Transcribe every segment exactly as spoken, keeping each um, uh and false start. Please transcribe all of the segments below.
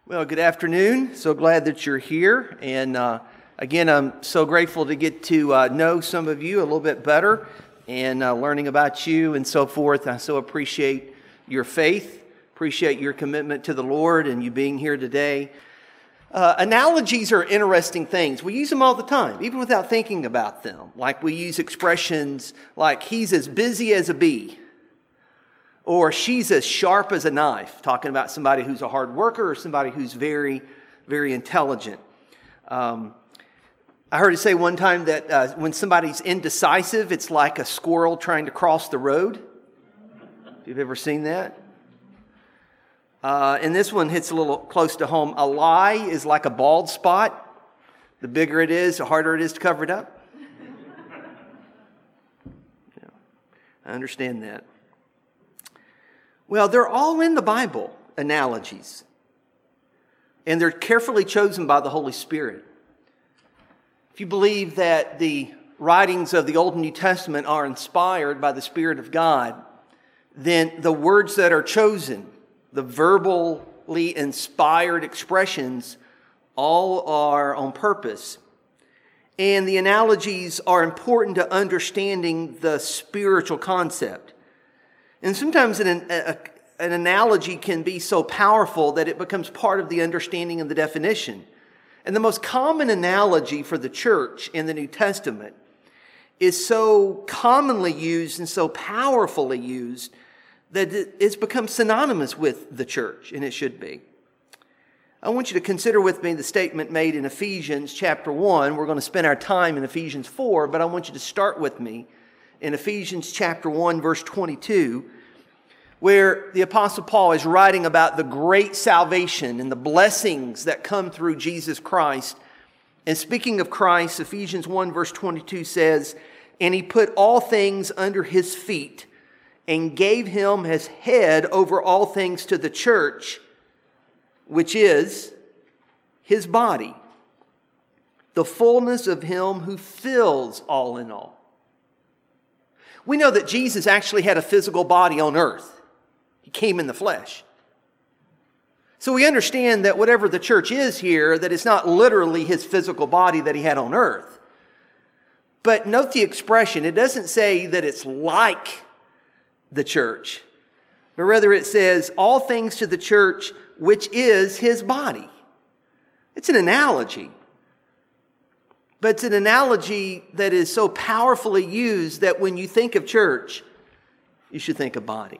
Well, good afternoon. So glad that you're here. And uh, again, I'm so grateful to get to uh, know some of you a little bit better and uh, learning about you and so forth. I so appreciate your faith, appreciate your commitment to the Lord and you being here today. Uh, analogies are interesting things. We use them all the time, even without thinking about them. Like we use expressions like, he's as busy as a bee. Or she's as sharp as a knife, talking about somebody who's a hard worker or somebody who's very, very intelligent. Um, I heard it say one time that uh, when somebody's indecisive, it's like a squirrel trying to cross the road. If you've ever seen that. Uh, and this one hits a little close to home. A lie is like a bald spot. The bigger it is, the harder it is to cover it up. Yeah, I understand that. Well, they're all in the Bible, analogies. And they're carefully chosen by the Holy Spirit. If you believe that the writings of the Old and New Testament are inspired by the Spirit of God, then the words that are chosen, the verbally inspired expressions, all are on purpose. And the analogies are important to understanding the spiritual concept. And sometimes an, a, an analogy can be so powerful that it becomes part of the understanding of the definition. And the most common analogy for the church in the New Testament is so commonly used and so powerfully used that it's become synonymous with the church, and it should be. I want you to consider with me the statement made in Ephesians chapter one. We're going to spend our time in Ephesians four, but I want you to start with me in Ephesians chapter one, verse twenty-two, where the Apostle Paul is writing about the great salvation and the blessings that come through Jesus Christ. And speaking of Christ, Ephesians one, verse twenty-two says, "And he put all things under his feet and gave him as head over all things to the church, which is his body, the fullness of him who fills all in all." We know that Jesus actually had a physical body on earth. He came in the flesh. So we understand that whatever the church is here, that it's not literally his physical body that he had on earth. But note the expression. It doesn't say that it's like the church, but rather it says all things to the church, which is his body. It's an analogy. But it's an analogy that is so powerfully used that when you think of church, you should think of body.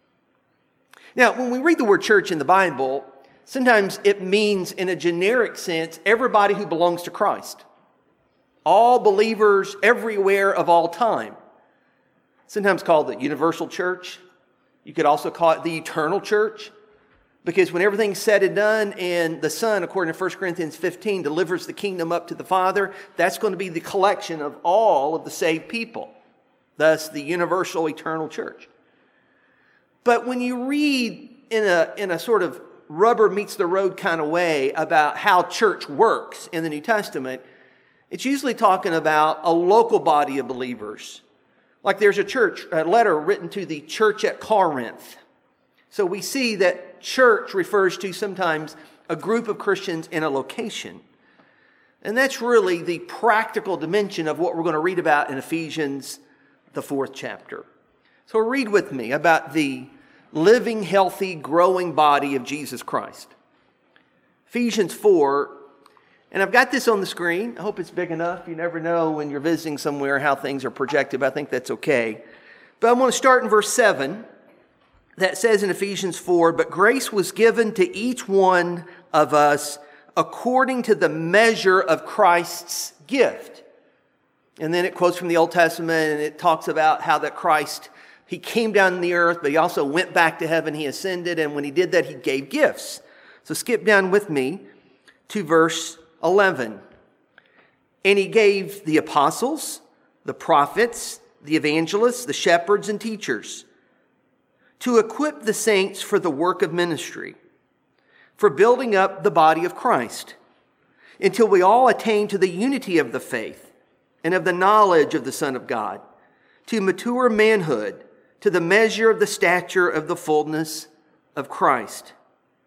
Now, when we read the word church in the Bible, sometimes it means in a generic sense, everybody who belongs to Christ. All believers everywhere of all time. Sometimes called the universal church. You could also call it the eternal church. Because when everything's said and done and the Son, according to First Corinthians fifteen, delivers the kingdom up to the Father, that's going to be the collection of all of the saved people. Thus, the universal eternal church. But when you read in a, in a sort of rubber meets the road kind of way about how church works in the New Testament, it's usually talking about a local body of believers. Like there's a church, a letter written to the church at Corinth. So we see that church refers to sometimes a group of Christians in a location. And that's really the practical dimension of what we're going to read about in Ephesians, the fourth chapter. So read with me about the living, healthy, growing body of Jesus Christ. Ephesians four, and I've got this on the screen. I hope it's big enough. You never know when you're visiting somewhere how things are projected, but I think that's okay. But I want to start in verse seven. That says in Ephesians four, "But grace was given to each one of us according to the measure of Christ's gift." And then it quotes from the Old Testament, and it talks about how that Christ, he came down to the earth, but he also went back to heaven, he ascended, and when he did that, he gave gifts. So skip down with me to verse eleven. "And he gave the apostles, the prophets, the evangelists, the shepherds, and teachers, to equip the saints for the work of ministry, for building up the body of Christ, until we all attain to the unity of the faith and of the knowledge of the Son of God, to mature manhood, to the measure of the stature of the fullness of Christ,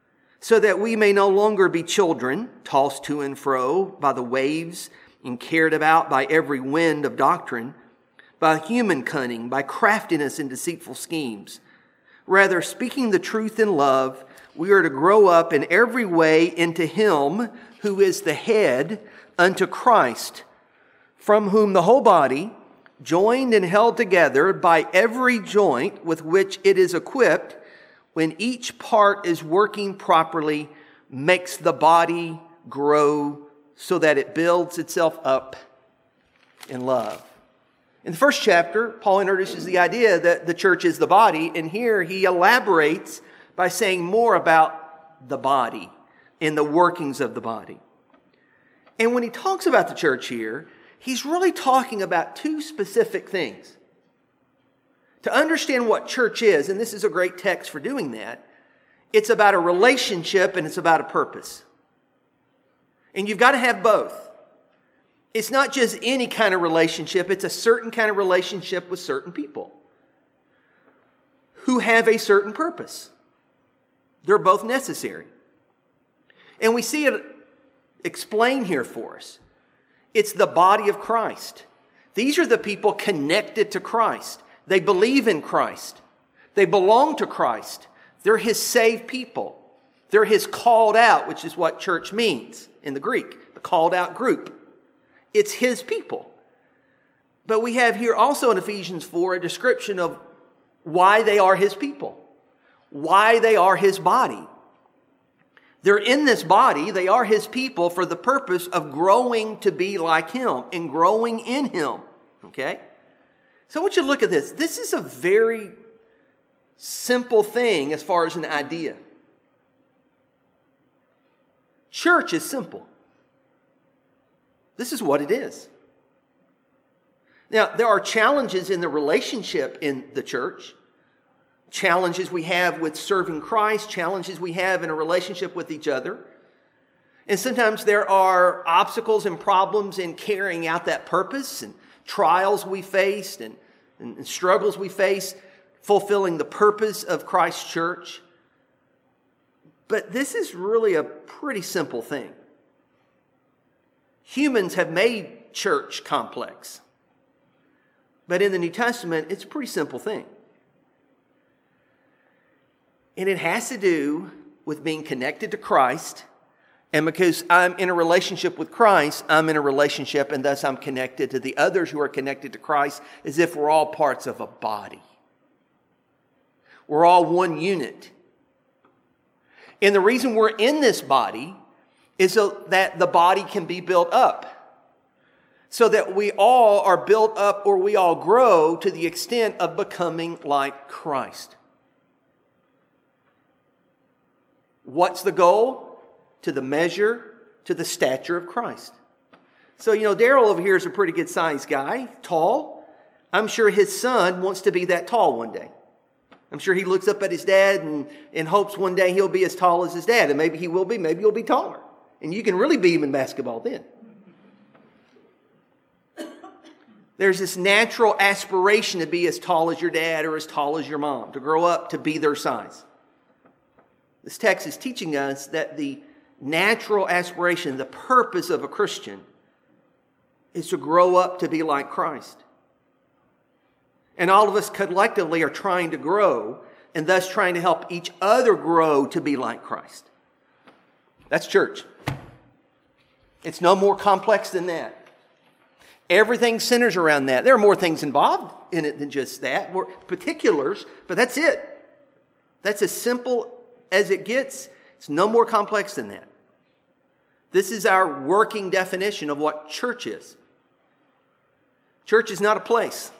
so that we may no longer be children, tossed to and fro by the waves and carried about by every wind of doctrine, by human cunning, by craftiness and deceitful schemes. Rather, speaking the truth in love, we are to grow up in every way into Him who is the head, unto Christ, from whom the whole body, joined and held together by every joint with which it is equipped, when each part is working properly, makes the body grow so that it builds itself up in love. In the first chapter, Paul introduces the idea that the church is the body, and here he elaborates by saying more about the body and the workings of the body. And when he talks about the church here, he's really talking about two specific things. To understand what church is, and this is a great text for doing that, it's about a relationship and it's about a purpose. And you've got to have both. It's not just any kind of relationship, it's a certain kind of relationship with certain people who have a certain purpose. They're both necessary. And we see it explained here for us. It's the body of Christ. These are the people connected to Christ. They believe in Christ. They belong to Christ. They're His saved people. They're His called out, which is what church means in the Greek, the called out group. It's His people. But we have here also in Ephesians four a description of why they are His people, why they are His body. They're in this body, they are His people for the purpose of growing to be like Him and growing in Him. Okay? So I want you to look at this. This is a very simple thing as far as an idea. Church is simple. This is what it is. Now, there are challenges in the relationship in the church. Challenges we have with serving Christ, challenges we have in a relationship with each other. And sometimes there are obstacles and problems in carrying out that purpose, and trials we faced and, and, and struggles we face fulfilling the purpose of Christ's church. But this is really a pretty simple thing. Humans have made church complex. But in the New Testament, it's a pretty simple thing. And it has to do with being connected to Christ. And because I'm in a relationship with Christ, I'm in a relationship, and thus I'm connected to the others who are connected to Christ, as if we're all parts of a body. We're all one unit. And the reason we're in this body is so that the body can be built up. So that we all are built up, or we all grow to the extent of becoming like Christ. What's the goal? To the measure, to the stature of Christ. So, you know, Daryl over here is a pretty good sized guy, tall. I'm sure his son wants to be that tall one day. I'm sure he looks up at his dad and, and hopes one day he'll be as tall as his dad. And maybe he will be, maybe he'll be taller. And you can really beat him in basketball then. There's this natural aspiration to be as tall as your dad or as tall as your mom, to grow up to be their size. This text is teaching us that the natural aspiration, the purpose of a Christian, is to grow up to be like Christ. And all of us collectively are trying to grow, and thus trying to help each other grow to be like Christ. That's church. It's no more complex than that. Everything centers around that. There are more things involved in it than just that, more particulars, but that's it. That's as simple as it gets. It's no more complex than that. This is our working definition of what church is. Church is not a place.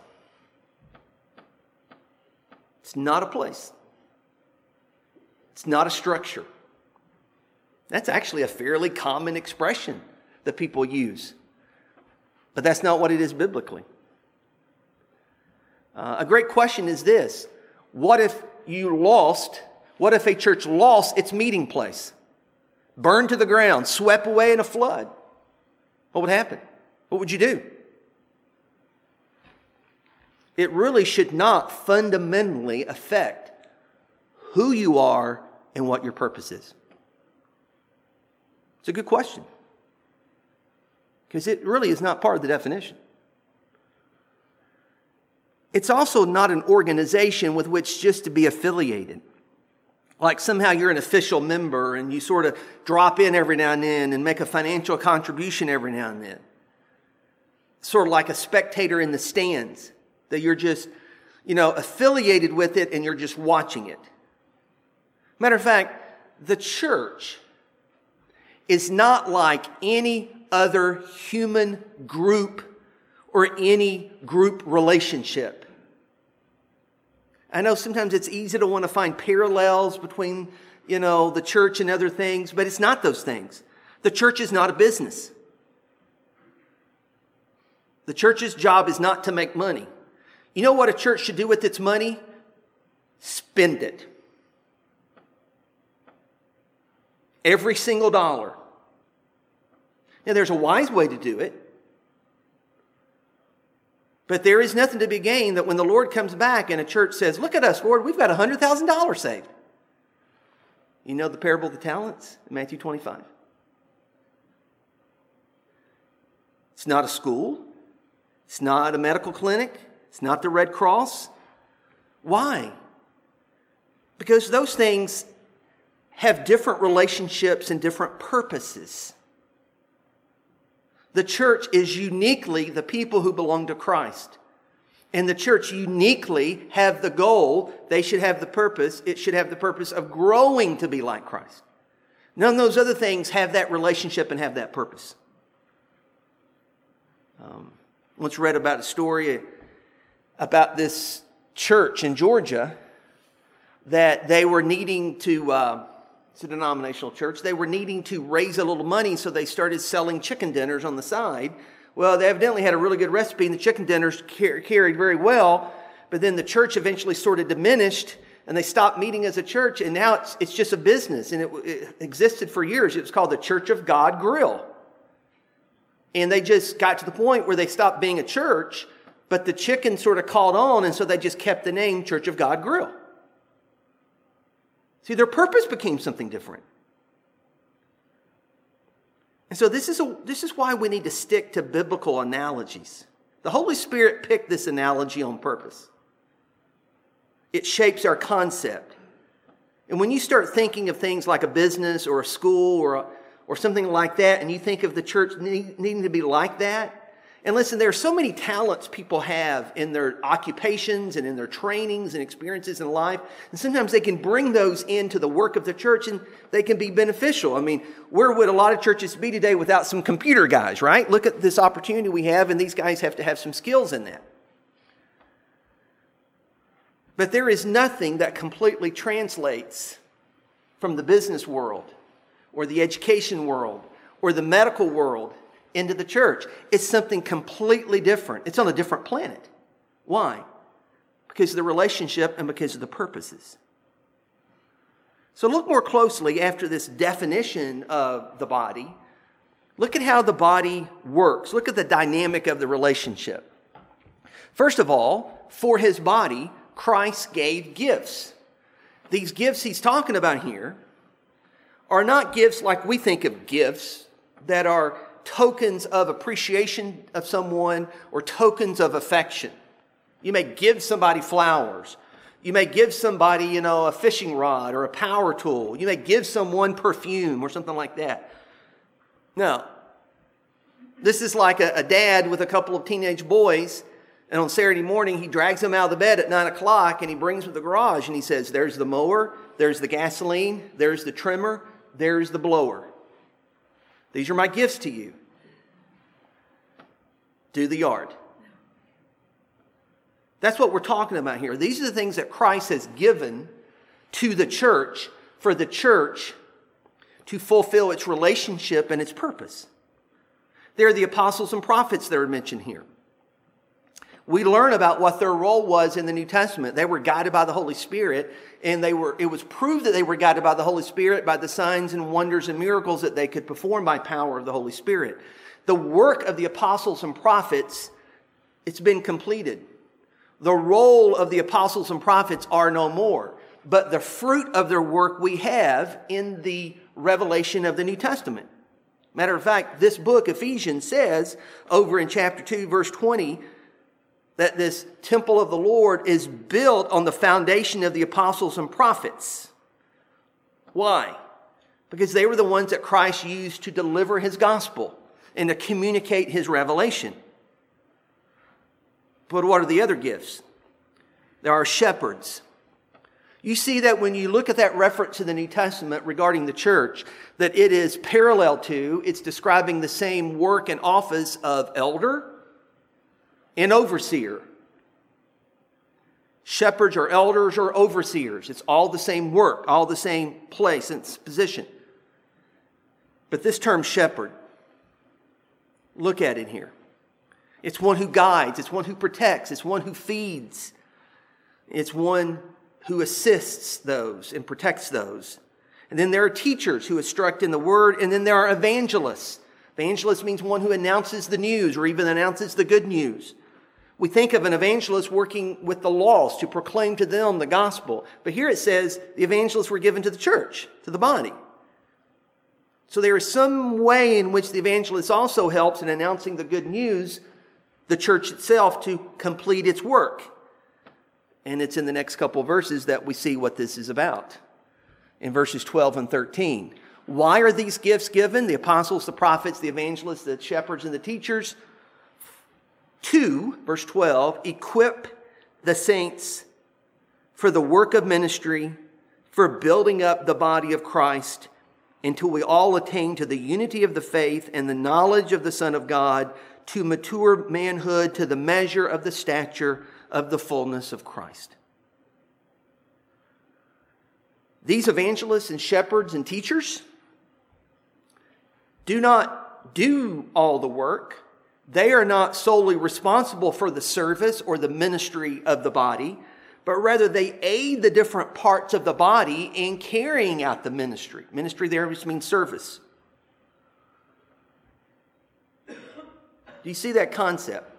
It's not a place. It's not a structure. That's actually a fairly common expression that people use. But that's not what it is biblically. Uh, a great question is this. What if you lost, what if a church lost its meeting place? Burned to the ground, swept away in a flood. What would happen? What would you do? It really should not fundamentally affect who you are and what your purpose is. It's a good question, because it really is not part of the definition. It's also not an organization with which just to be affiliated. Like somehow you're an official member and you sort of drop in every now and then and make a financial contribution every now and then. Sort of like a spectator in the stands, that you're just, you know, affiliated with it and you're just watching it. Matter of fact, the church is not like any other human group or any group relationship. I know sometimes it's easy to want to find parallels between, you know, the church and other things, but it's not those things. The church is not a business. The church's job is not to make money. You know what a church should do with its money? Spend it. Every single dollar. Now, there's a wise way to do it. But there is nothing to be gained that when the Lord comes back and a church says, look at us, Lord, we've got one hundred thousand dollars saved. You know the parable of the talents in Matthew twenty-five. It's not a school. It's not a medical clinic. It's not the Red Cross. Why? Because those things have different relationships and different purposes. The church is uniquely the people who belong to Christ. And the church uniquely have the goal, they should have the purpose, it should have the purpose of growing to be like Christ. None of those other things have that relationship and have that purpose. Um, once read about a story about this church in Georgia that they were needing to... Uh, It's a denominational church. They were needing to raise a little money, so they started selling chicken dinners on the side. Well, they evidently had a really good recipe, and the chicken dinners car- carried very well. But then the church eventually sort of diminished, and they stopped meeting as a church, and now it's it's just a business, and it, it existed for years. It was called the Church of God Grill. And they just got to the point where they stopped being a church, but the chicken sort of caught on, and so they just kept the name Church of God Grill. See, their purpose became something different. And so this is a, this is why we need to stick to biblical analogies. The Holy Spirit picked this analogy on purpose. It shapes our concept. And when you start thinking of things like a business or a school or a, or something like that, and you think of the church need, needing to be like that, and listen, there are so many talents people have in their occupations and in their trainings and experiences in life. And sometimes they can bring those into the work of the church and they can be beneficial. I mean, where would a lot of churches be today without some computer guys, right? Look at this opportunity we have, and these guys have to have some skills in that. But there is nothing that completely translates from the business world or the education world or the medical world into the church. It's something completely different. It's on a different planet. Why? Because of the relationship and because of the purposes. So look more closely after this definition of the body. Look at how the body works. Look at the dynamic of the relationship. First of all, for his body, Christ gave gifts. These gifts he's talking about here are not gifts like we think of gifts that are tokens of appreciation of someone or tokens of affection. You may give somebody flowers. You may give somebody, you know, a fishing rod or a power tool. You may give someone perfume or something like that. No. This is like a, a dad with a couple of teenage boys, and on Saturday morning he drags them out of the bed at nine o'clock and he brings them to the garage and he says, there's the mower, there's the gasoline, there's the trimmer, there's the blower. These are my gifts to you. Do the yard. That's what we're talking about here. These are the things that Christ has given to the church for the church to fulfill its relationship and its purpose. There are the apostles and prophets that are mentioned here. We learn about what their role was in the New Testament. They were guided by the Holy Spirit, and they were. It was proved that they were guided by the Holy Spirit by the signs and wonders and miracles that they could perform by power of the Holy Spirit. The work of the apostles and prophets, it's been completed. The role of the apostles and prophets are no more. But the fruit of their work we have in the revelation of the New Testament. Matter of fact, this book, Ephesians, says over in chapter two, verse twenty, that this temple of the Lord is built on the foundation of the apostles and prophets. Why? Because they were the ones that Christ used to deliver his gospel and to communicate his revelation. But what are the other gifts? There are shepherds. You see that when you look at that reference in the New Testament regarding the church, that it is parallel to, it's describing the same work and office of elder and overseer. Shepherds or elders or overseers. It's all the same work, all the same place and position. But this term shepherd, look at it here. It's one who guides. It's one who protects. It's one who feeds. It's one who assists those and protects those. And then there are teachers who instruct in the word. And then there are evangelists. Evangelist means one who announces the news or even announces the good news. We think of an evangelist working with the lost to proclaim to them the gospel. But here it says the evangelists were given to the church, to the body. So there is some way in which the evangelist also helps in announcing the good news, the church itself, to complete its work. And it's in the next couple of verses that we see what this is about. In verses twelve and thirteen. Why are these gifts given? The apostles, the prophets, the evangelists, the shepherds, and the teachers. To, verse twelve, equip the saints for the work of ministry, for building up the body of Christ, until we all attain to the unity of the faith and the knowledge of the Son of God, to mature manhood, to the measure of the stature of the fullness of Christ. These evangelists and shepherds and teachers do not do all the work. They are not solely responsible for the service or the ministry of the body, but rather they aid the different parts of the body in carrying out the ministry. Ministry there just means service. Do you see that concept?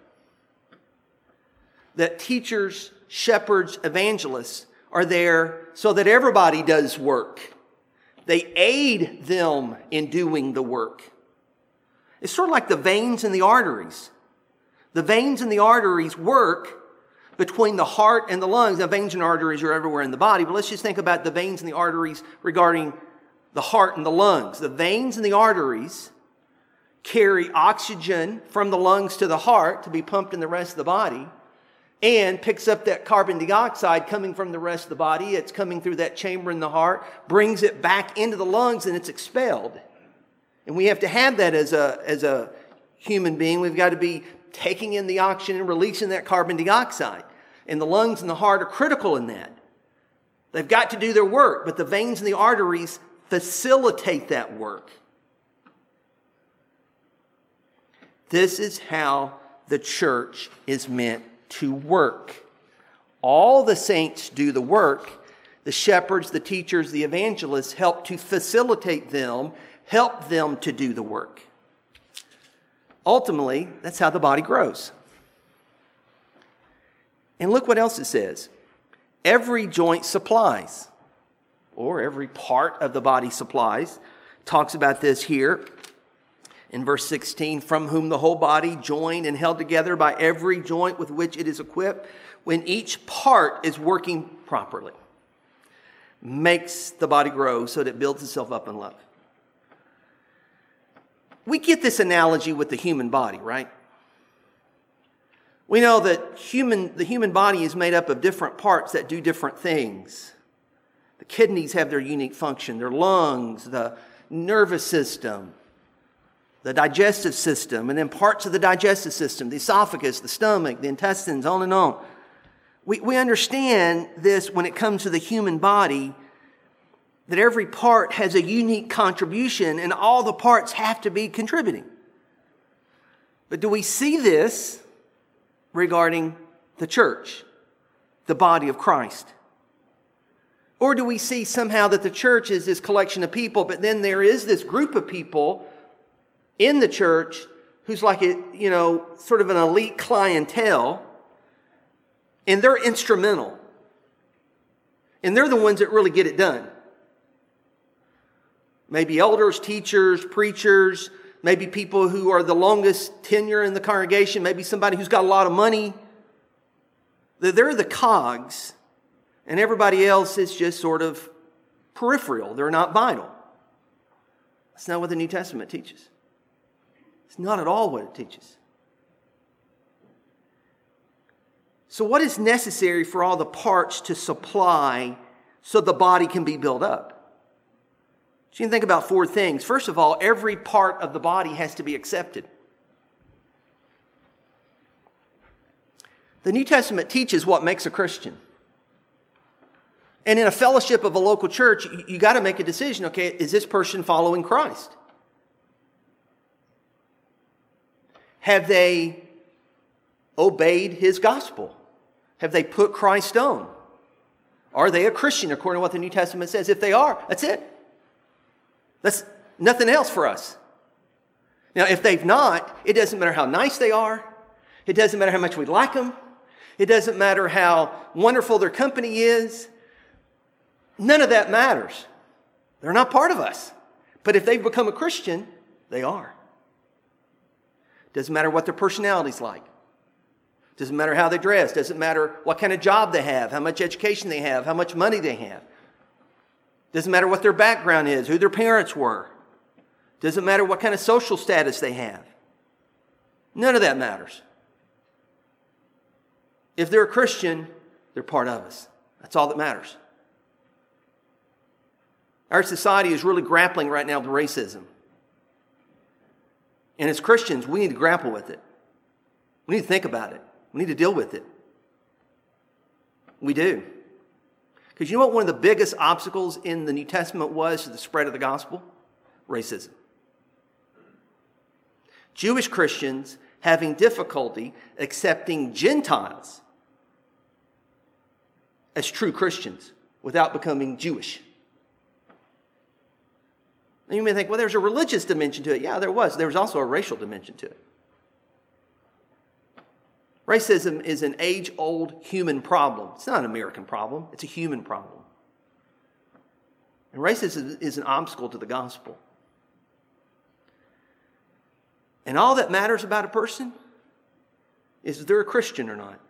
That teachers, shepherds, evangelists are there so that everybody does work. They aid them in doing the work. It's sort of like the veins and the arteries. The veins and the arteries work between the heart and the lungs. Now, veins and arteries are everywhere in the body, but let's just think about the veins and the arteries regarding the heart and the lungs. The veins and the arteries carry oxygen from the lungs to the heart to be pumped in the rest of the body, and picks up that carbon dioxide coming from the rest of the body. It's coming through that chamber in the heart, brings it back into the lungs, and it's expelled. And we have to have that as a, as a human being. We've got to be taking in the oxygen and releasing that carbon dioxide. And the lungs and the heart are critical in that. They've got to do their work, but the veins and the arteries facilitate that work. This is how the church is meant to work. All the saints do the work. The shepherds, the teachers, the evangelists help to facilitate them, help them to do the work. Ultimately, that's how the body grows. And look what else it says. Every joint supplies, or every part of the body supplies. Talks about this here in verse sixteen. From whom the whole body, joined and held together by every joint with which it is equipped, when each part is working properly, makes the body grow so that it builds itself up in love. We get this analogy with the human body, right? We know that human, the human body is made up of different parts that do different things. The kidneys have their unique function, their lungs, the nervous system, the digestive system, and then parts of the digestive system, the esophagus, the stomach, the intestines, on and on. We, we understand this when it comes to the human body, that every part has a unique contribution and all the parts have to be contributing. But do we see this regarding the church, the body of Christ? Or do we see somehow that the church is this collection of people, but then there is this group of people in the church who's like a, you know, sort of an elite clientele, and they're instrumental. And they're the ones that really get it done. Maybe elders, teachers, preachers, maybe people who are the longest tenure in the congregation, maybe somebody who's got a lot of money. They're the cogs, and everybody else is just sort of peripheral. They're not vital. That's not what the New Testament teaches. It's not at all what it teaches. So what is necessary for all the parts to supply so the body can be built up? So you can think about four things. First of all, every part of the body has to be accepted. The New Testament teaches what makes a Christian. And in a fellowship of a local church, you, you got to make a decision. Okay, is this person following Christ? Have they obeyed his gospel? Have they put Christ on? Are they a Christian according to what the New Testament says? If they are, that's it. That's nothing else for us. Now, if they've not, it doesn't matter how nice they are. It doesn't matter how much we like them. It doesn't matter how wonderful their company is. None of that matters. They're not part of us. But if they've become a Christian, they are. Doesn't matter what their personality's like. Doesn't matter how they dress. Doesn't matter what kind of job they have, how much education they have, how much money they have. Doesn't matter what their background is, who their parents were. Doesn't matter what kind of social status they have. None of that matters. If they're a Christian, they're part of us. That's all that matters. Our society is really grappling right now with racism. And as Christians, we need to grapple with it. We need to think about it. We need to deal with it. We do. Because you know what one of the biggest obstacles in the New Testament was to the spread of the gospel? Racism. Jewish Christians having difficulty accepting Gentiles as true Christians without becoming Jewish. And you may think, well, there's a religious dimension to it. Yeah, there was. There was also a racial dimension to it. Racism is an age-old human problem. It's not an American problem. It's a human problem. And racism is an obstacle to the gospel. And all that matters about a person is if they're a Christian or not.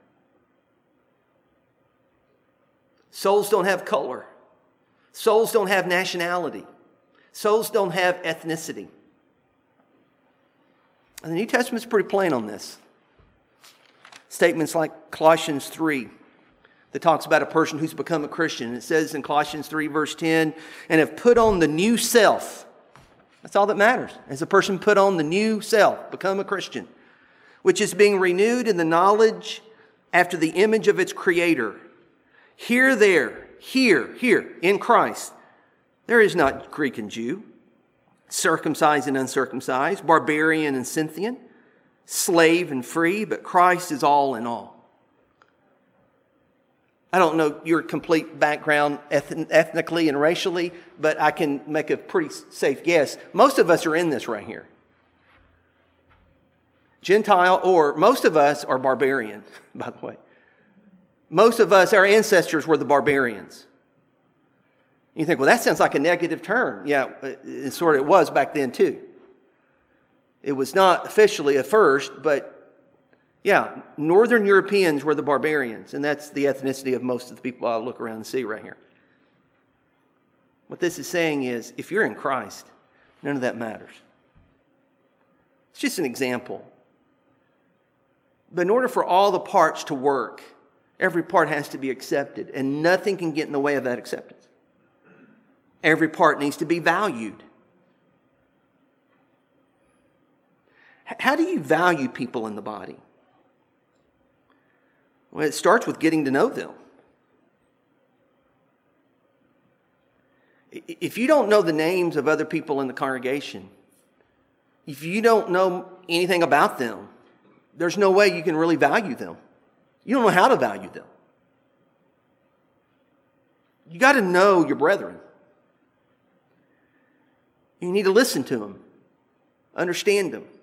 Souls don't have color. Souls don't have nationality. Souls don't have ethnicity. And the New Testament's pretty plain on this. Statements like Colossians three that talks about a person who's become a Christian. It says in Colossians three verse ten, and have put on the new self. That's all that matters. As a person put on the new self, become a Christian, which is being renewed in the knowledge after the image of its creator. Here, there, here, here, in Christ. There is not Greek and Jew, circumcised and uncircumcised, barbarian and Scythian, slave and free, but Christ is all in all. I don't know your complete background ethnically and racially, but I can make a pretty safe guess. Most of us are in this right here. Gentile, or most of us are barbarian, by the way. Most of us, our ancestors were the barbarians. You think, well, that sounds like a negative term. Yeah, it sort of it was back then too. It was not officially at first, but yeah, Northern Europeans were the barbarians, and that's the ethnicity of most of the people I look around and see right here. What this is saying is, if you're in Christ, none of that matters. It's just an example. But in order for all the parts to work, every part has to be accepted, and nothing can get in the way of that acceptance. Every part needs to be valued. How do you value people in the body? Well, it starts with getting to know them. If you don't know the names of other people in the congregation, if you don't know anything about them, there's no way you can really value them. You don't know how to value them. You got to know your brethren. You need to listen to them, understand them.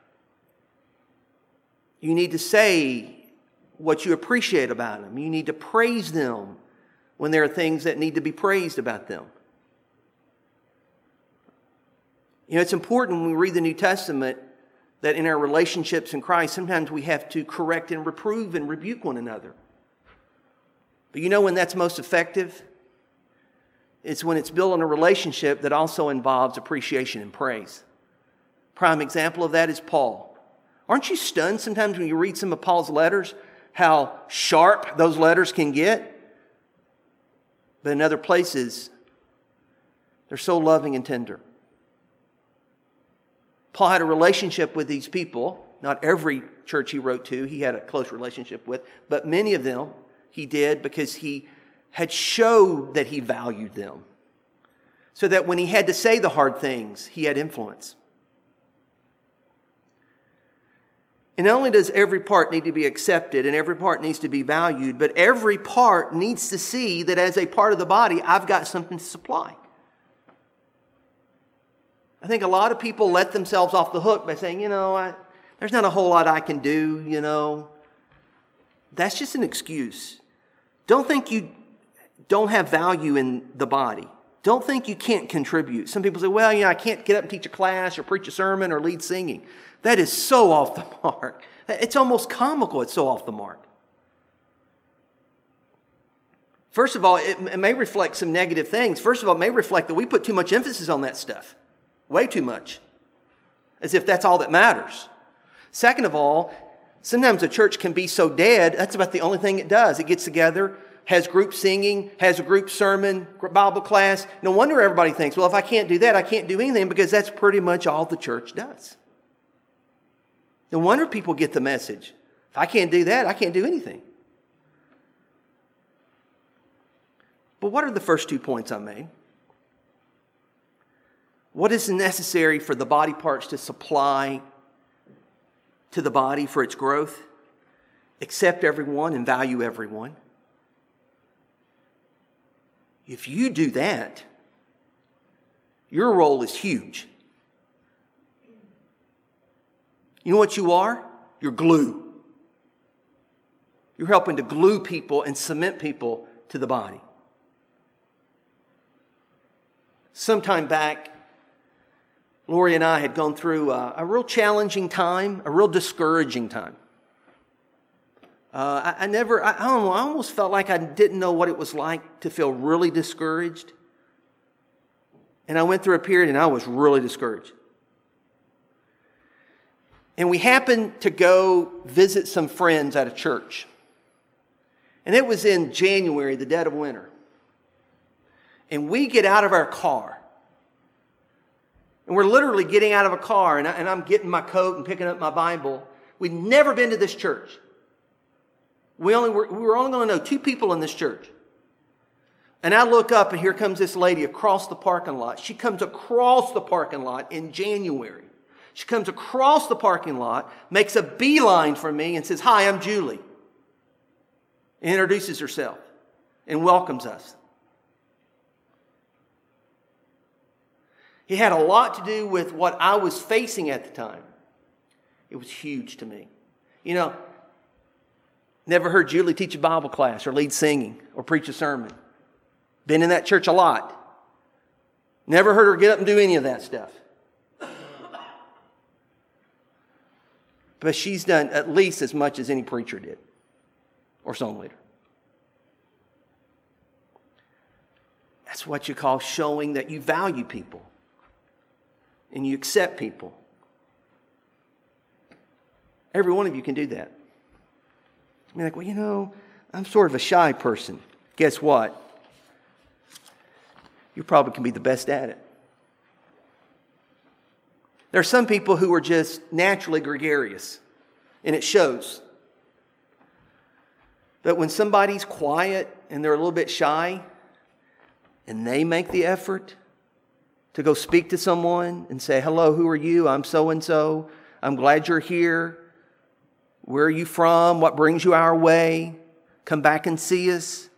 You need to say what you appreciate about them. You need to praise them when there are things that need to be praised about them. You know, it's important when we read the New Testament that in our relationships in Christ, sometimes we have to correct and reprove and rebuke one another. But you know when that's most effective? It's when it's built on a relationship that also involves appreciation and praise. Prime example of that is Paul. Aren't you stunned sometimes when you read some of Paul's letters, how sharp those letters can get? But in other places, they're so loving and tender. Paul had a relationship with these people. Not every church he wrote to he had a close relationship with, but many of them he did because he had showed that he valued them. So that when he had to say the hard things, he had influence. And not only does every part need to be accepted and every part needs to be valued, but every part needs to see that as a part of the body, I've got something to supply. I think a lot of people let themselves off the hook by saying, you know, I, there's not a whole lot I can do, you know. That's just an excuse. Don't think you don't have value in the body. Don't think you can't contribute. Some people say, well, you know, I can't get up and teach a class or preach a sermon or lead singing. That is so off the mark. It's almost comical. It's so off the mark. First of all, it, it may reflect some negative things. First of all, it may reflect that we put too much emphasis on that stuff. Way too much. As if that's all that matters. Second of all, sometimes a church can be so dead, that's about the only thing it does. It gets together, has group singing, has a group sermon, Bible class. No wonder everybody thinks, well, if I can't do that, I can't do anything, because that's pretty much all the church does. No wonder people get the message. If I can't do that, I can't do anything. But what are the first two points I made? What is necessary for the body parts to supply to the body for its growth? Accept everyone and value everyone. If you do that, your role is huge. You know what you are? You're glue. You're helping to glue people and cement people to the body. Sometime back, Lori and I had gone through a, a real challenging time, a real discouraging time. Uh, I, I never, I, I don't know, I almost felt like I didn't know what it was like to feel really discouraged. And I went through a period and I was really discouraged. And we happened to go visit some friends at a church. And it was in January, the dead of winter. And we get out of our car. And we're literally getting out of a car, and, I, and I'm getting my coat and picking up my Bible. We'd never been to this church. We only were, we were only going to know two people in this church. And I look up, and here comes this lady across the parking lot. She comes across the parking lot in January. She comes across the parking lot, makes a beeline for me, and says, "Hi, I'm Julie." And introduces herself and welcomes us. It had a lot to do with what I was facing at the time. It was huge to me. You know, never heard Julie teach a Bible class or lead singing or preach a sermon. Been in that church a lot. Never heard her get up and do any of that stuff. But she's done at least as much as any preacher did or song leader. That's what you call showing that you value people. And you accept people. Every one of you can do that. You're like, well, you know, I'm sort of a shy person. Guess what? You probably can be the best at it. There are some people who are just naturally gregarious, and it shows. But when somebody's quiet and they're a little bit shy, and they make the effort to go speak to someone and say, "Hello, who are you? I'm so-and-so. I'm glad you're here. Where are you from? What brings you our way? Come back and see us."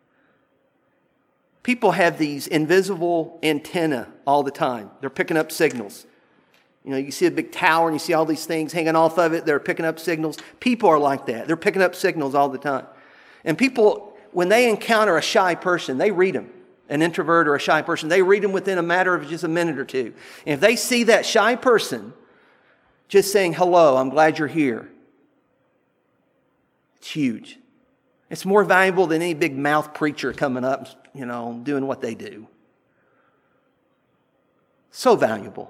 People have these invisible antennae all the time. They're picking up signals. You know, you see a big tower and you see all these things hanging off of it. They're picking up signals. People are like that. They're picking up signals all the time. And people, when they encounter a shy person, they read them. an introvert or a shy person, they read them within a matter of just a minute or two. And if they see that shy person just saying, hello, I'm glad you're here, it's huge. It's more valuable than any big mouth preacher coming up, you know, doing what they do. So valuable.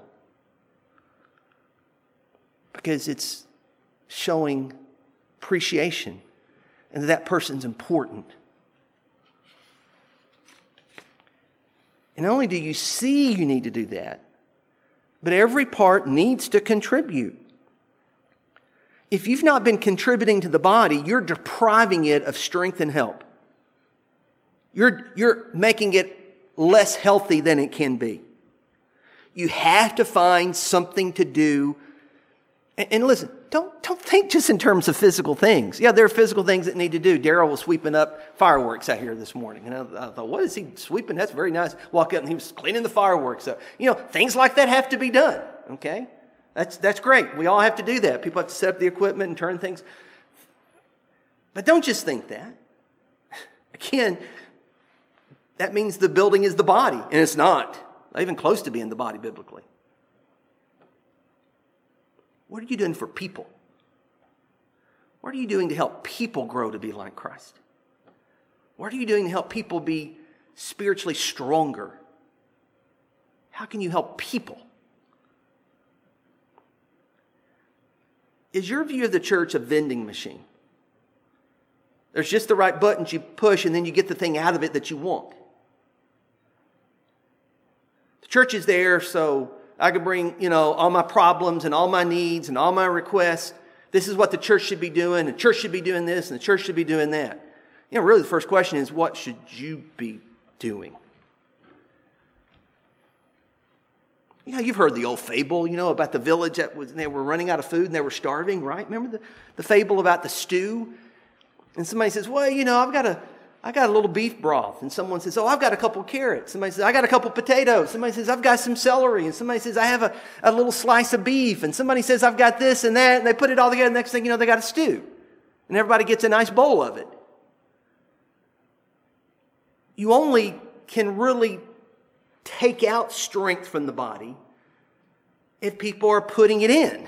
Because it's showing appreciation and that that person's important. And not only do you see you need to do that, but every part needs to contribute. If you've not been contributing to the body, you're depriving it of strength and help. You're, you're making it less healthy than it can be. You have to find something to do. And, and listen, don't, don't think just in terms of physical things. Yeah, there are physical things that need to do. Daryl was sweeping up fireworks out here this morning. And I, I thought, what is he sweeping? That's very nice. Walk up and he was cleaning the fireworks up. You know, things like that have to be done, okay? That's, that's great. We all have to do that. People have to set up the equipment and turn things. But don't just think that. Again, that means the building is the body, and it's not. Not even close to being the body biblically. What are you doing for people? What are you doing to help people grow to be like Christ? What are you doing to help people be spiritually stronger? How can you help people? Is your view of the church a vending machine? There's just the right buttons you push and then you get the thing out of it that you want. The church is there so I can bring, you know, all my problems and all my needs and all my requests. This is what the church should be doing. The church should be doing this and the church should be doing that. You know, really the first question is, what should you be doing? You know, you've heard the old fable, you know, about the village that was, they were running out of food and they were starving, right? Remember the, the fable about the stew? And somebody says, well, you know, I've got a, I got a little beef broth. And someone says, oh, I've got a couple carrots. Somebody says, I got a couple potatoes. Somebody says, I've got some celery. And somebody says, I have a, a little slice of beef. And somebody says, I've got this and that. And they put it all together. Next thing you know, they got a stew. And everybody gets a nice bowl of it. You only can really take out strength from the body if people are putting it in.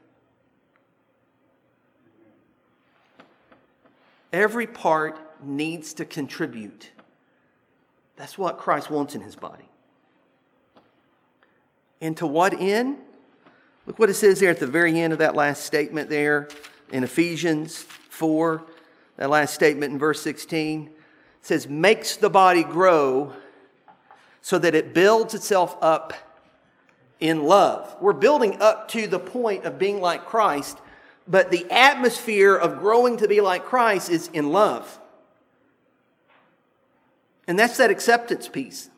Every part needs to contribute. That's what Christ wants in his body. And to what end? Look what it says there at the very end of that last statement there in Ephesians four. That last statement in verse sixteen. It says, makes the body grow so that it builds itself up in love. We're building up to the point of being like Christ, but the atmosphere of growing to be like Christ is in love. And that's that acceptance piece.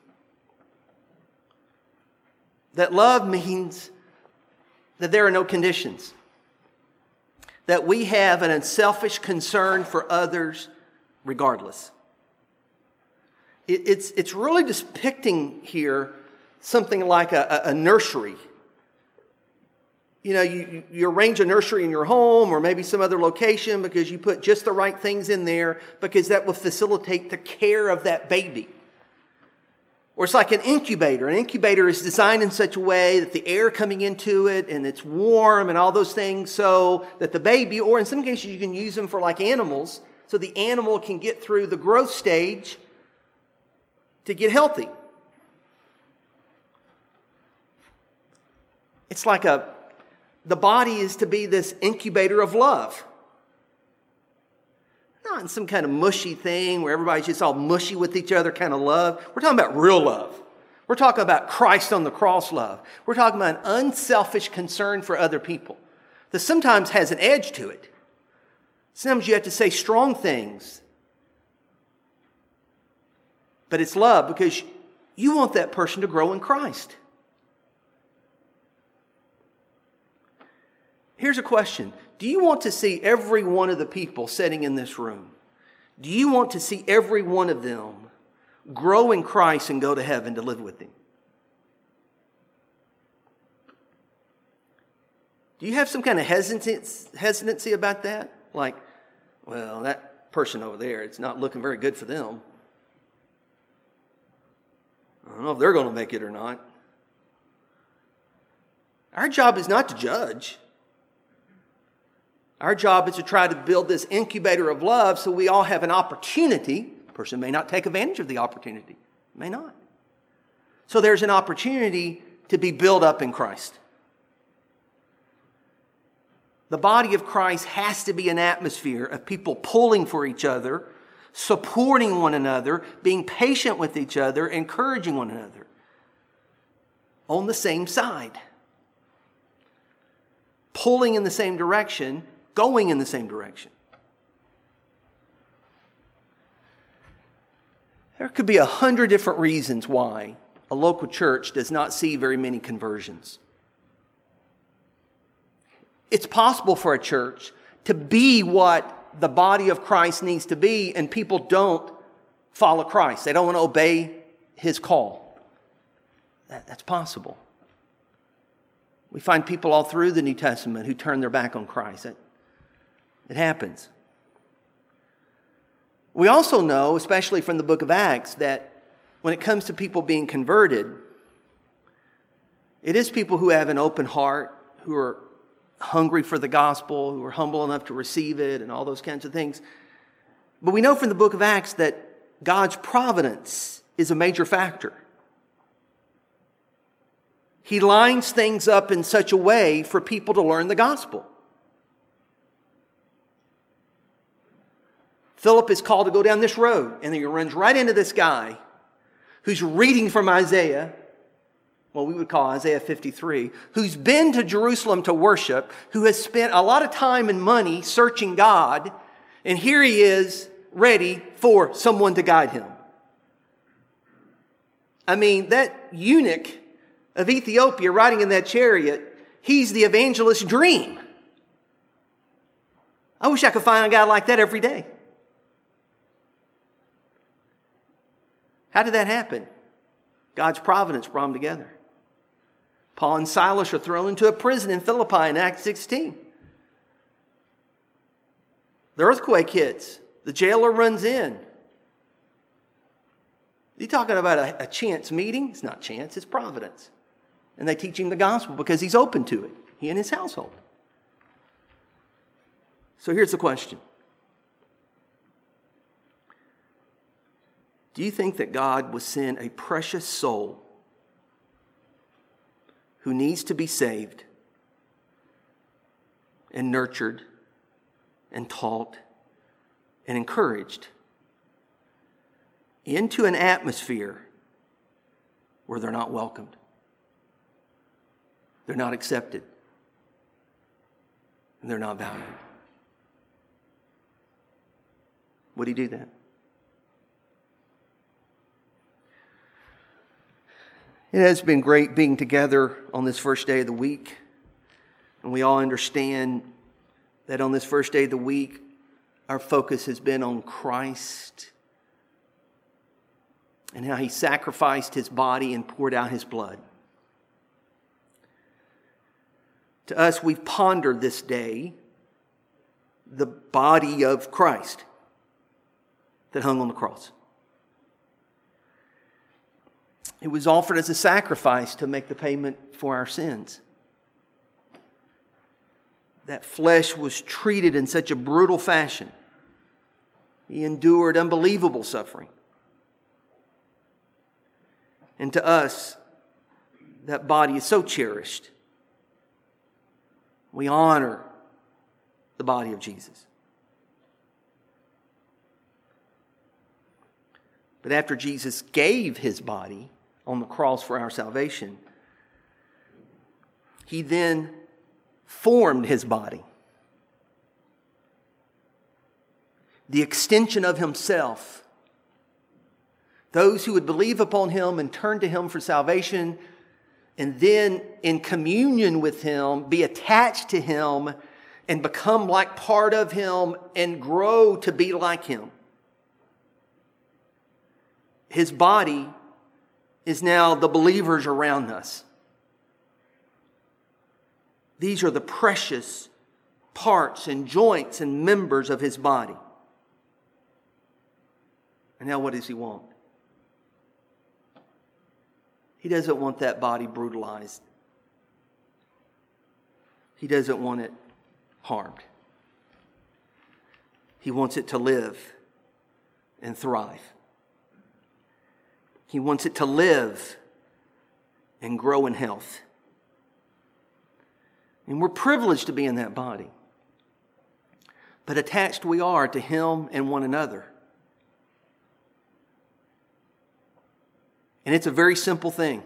That love means that there are no conditions. That we have an unselfish concern for others regardless. It, it's, it's really depicting here something like a, a nursery. You know, you, you arrange a nursery in your home or maybe some other location because you put just the right things in there because that will facilitate the care of that baby. Or it's like an incubator. An incubator is designed in such a way that the air coming into it and it's warm and all those things so that the baby, or in some cases you can use them for like animals, so the animal can get through the growth stage to get healthy. It's like a, the body is to be this incubator of love. Not in some kind of mushy thing where everybody's just all mushy with each other kind of love. We're talking about real love. We're talking about Christ on the cross love. We're talking about an unselfish concern for other people that sometimes has an edge to it. Sometimes you have to say strong things. But it's love because you want that person to grow in Christ. Here's a question. Do you want to see every one of the people sitting in this room? Do you want to see every one of them grow in Christ and go to heaven to live with Him? Do you have some kind of hesitancy about that? Like, well, that person over there, it's not looking very good for them. don't know if they're going to make it or not. Our job is not to judge. Our job is to try to build this incubator of love so we all have an opportunity. A person may not take advantage of the opportunity. May not. So there's an opportunity to be built up in Christ. The body of Christ has to be an atmosphere of people pulling for each other, supporting one another, being patient with each other, encouraging one another on the same side. Pulling in the same direction, going in the same direction. There could be a hundred different reasons why a local church does not see very many conversions. It's possible for a church to be what the body of Christ needs to be, and people don't follow Christ. They don't want to obey His call. That, that's possible. We find people all through the New Testament who turn their back on Christ. It, it happens. We also know, especially from the book of Acts, that when it comes to people being converted, it is people who have an open heart, who are hungry for the gospel, who are humble enough to receive it, and all those kinds of things. But we know from the book of Acts that God's providence is a major factor. He lines things up in such a way for people to learn the gospel. Philip is called to go down this road, and then he runs right into this guy who's reading from Isaiah, what we would call Isaiah fifty-three, who's been to Jerusalem to worship, who has spent a lot of time and money searching God, and here he is ready for someone to guide him. I mean, that eunuch of Ethiopia riding in that chariot, he's the evangelist's dream. I wish I could find a guy like that every day. How did that happen? God's providence brought them together. Paul and Silas are thrown into a prison in Philippi in Acts sixteen. The earthquake hits. The jailer runs in. Are you talking about a, a chance meeting? It's not chance, it's providence. And they teach him the gospel because he's open to it, he and his household. So here's the question. Do you think that God would send a precious soul who needs to be saved and nurtured and taught and encouraged into an atmosphere where they're not welcomed? They're not accepted. And they're not valued. Would He do that? It has been great being together on this first day of the week. And we all understand that on this first day of the week, our focus has been on Christ and how He sacrificed His body and poured out His blood. To us, we've pondered this day the body of Christ that hung on the cross. It was offered as a sacrifice to make the payment for our sins. That flesh was treated in such a brutal fashion. He endured unbelievable suffering. And to us, that body is so cherished. We honor the body of Jesus. But after Jesus gave His body on the cross for our salvation, He then formed His body. The extension of Himself. Those who would believe upon Him and turn to Him for salvation, and then in communion with Him, be attached to Him and become like part of Him and grow to be like Him. His body is now the believers around us. These are the precious parts and joints and members of His body. And now what does He want? He doesn't want that body brutalized. He doesn't want it harmed. He wants it to live and thrive. He wants it to live and grow in health. And we're privileged to be in that body. But attached we are to Him and one another. And it's a very simple thing.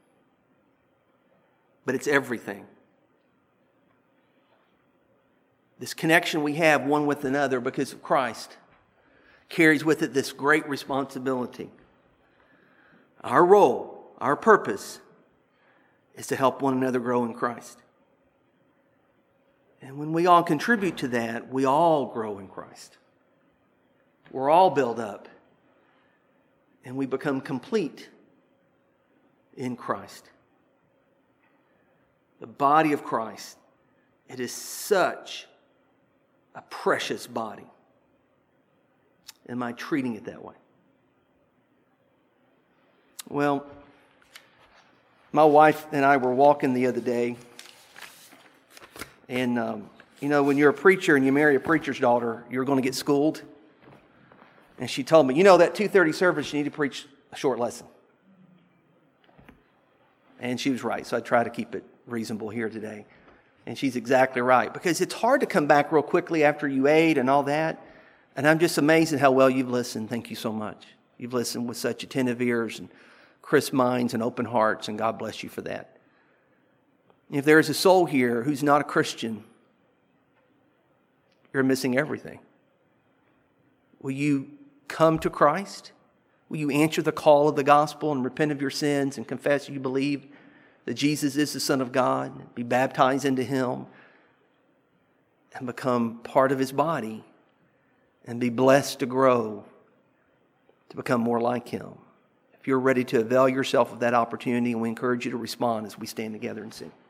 But it's everything. This connection we have one with another because of Christ carries with it this great responsibility. Our role, our purpose, is to help one another grow in Christ. And when we all contribute to that, we all grow in Christ. We're all built up. And we become complete in Christ. The body of Christ, it is such a precious body. Am I treating it that way? Well, my wife and I were walking the other day, and um, you know, when you're a preacher and you marry a preacher's daughter, you're going to get schooled. And she told me, you know, that two thirty service, you need to preach a short lesson. And she was right, so I try to keep it reasonable here today. And she's exactly right, because it's hard to come back real quickly after you ate and all that. And I'm just amazed at how well you've listened. Thank you so much. You've listened with such attentive ears and crisp minds and open hearts, and God bless you for that. If there is a soul here who's not a Christian, you're missing everything. Will you come to Christ? Will you answer the call of the gospel and repent of your sins and confess you believe that Jesus is the Son of God, be baptized into Him, and become part of His body, and be blessed to grow, to become more like Him? If you're ready to avail yourself of that opportunity, and we encourage you to respond as we stand together and sing.